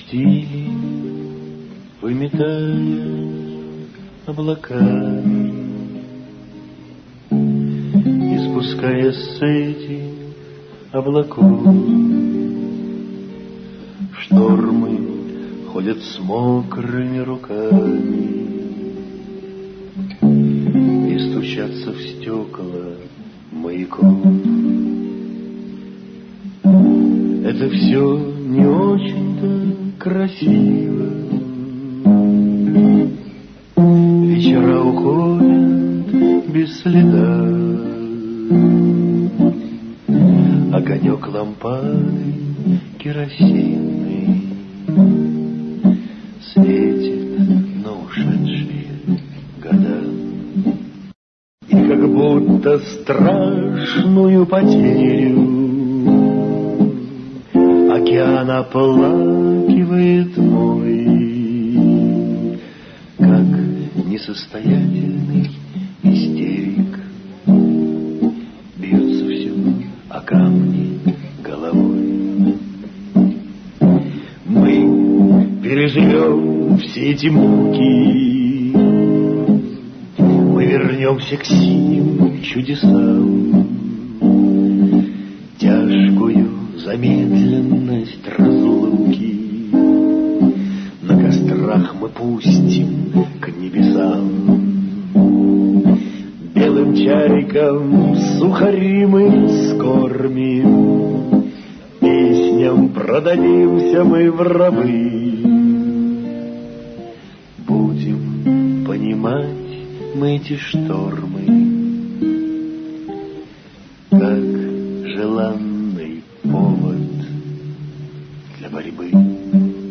Штили, выметая облаками, и спуская с этих облаков, в штормы ходят с мокрыми руками и стучатся в стекла маяков. Это все не очень-то красиво. Вечера уходят без следа. Огонек лампады керосинный светит на ушедшие года. И как будто страшную потерю океан оплакивает мой, как несостоятельный истерик бьется все о камни головой. Мы переживем все эти муки, мы вернемся к синим чудесам. Тяжкую замедленность разлуки на кострах мы пустим к небесам. Белым чайкам сухари мы скормим, песням продадимся мы в рабы. Будем понимать мы эти штормы, как желанный повод для борьбы.